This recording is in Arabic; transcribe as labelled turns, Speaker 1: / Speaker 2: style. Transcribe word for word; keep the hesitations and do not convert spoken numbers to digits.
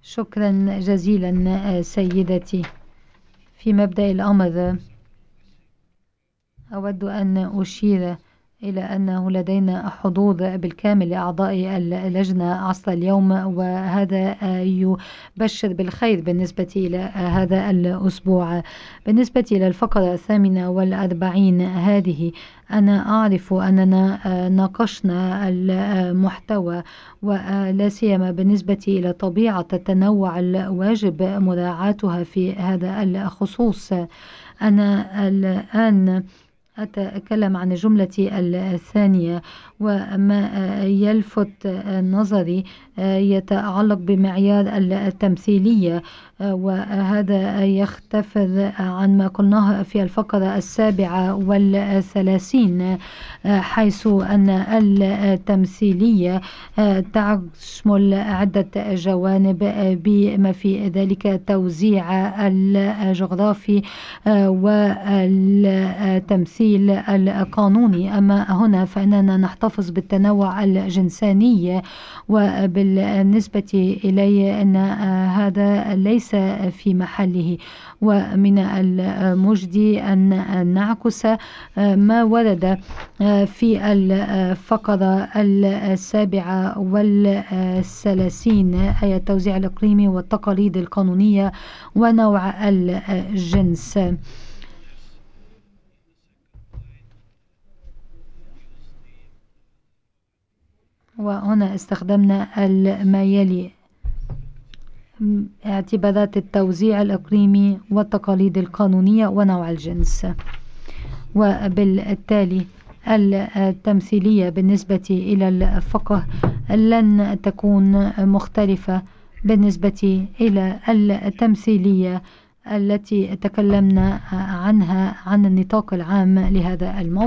Speaker 1: شكرا جزيلا سيدتي. في مبدأ الأمر أود أن أشير إلى أنه لدينا حضور بالكامل لأعضاء اللجنة عصر اليوم، وهذا يبشر بالخير بالنسبة إلى هذا الأسبوع. بالنسبة إلى الفقرة الثامنة والأربعين هذه، أنا أعرف أننا ناقشنا المحتوى، ولا سيما بالنسبة إلى طبيعة التنوع الواجب مراعاتها في هذا الخصوص. أنا الآن أتكلم عن الجملة الثانية، وما يلفت نظري يتعلق بمعيار التمثيلية، وهذا يختفر عن ما قلناه في الفقرة السابعة والثلاثين، حيث أن التمثيلية تشمل عدة جوانب بما في ذلك توزيع الجغرافي والتمثيل القانوني. أما هنا فإننا نحتفظ بالتنوع الجنساني، وبالنسبة إلي أن هذا ليس في محله، ومن المجدي أن نعكس ما ورد في الفقرة السابعة والثلاثين، أي التوزيع الإقليمي والتقاليد القانونية ونوع الجنس. وهنا استخدمنا ما يلي: اعتبارات التوزيع الإقليمي والتقاليد القانونية ونوع الجنس. وبالتالي التمثيلية بالنسبة إلى الفقه لن تكون مختلفة بالنسبة إلى التمثيلية التي تكلمنا عنها عن النطاق العام لهذا الموضوع.